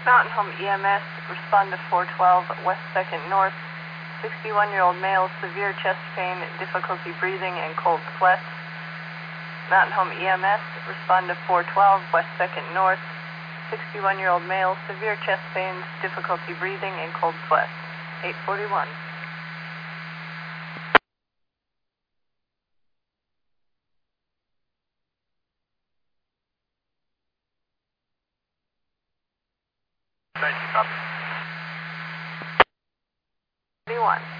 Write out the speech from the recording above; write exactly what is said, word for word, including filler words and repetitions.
Mountain Home E M S, respond to four twelve West second North, sixty-one-year-old male, severe chest pain, difficulty breathing, and cold sweats. Mountain Home E M S, respond to four twelve West second North, sixty-one-year-old male, severe chest pains, difficulty breathing, and cold sweats. eight forty-one. Thank you, copy. forty-one.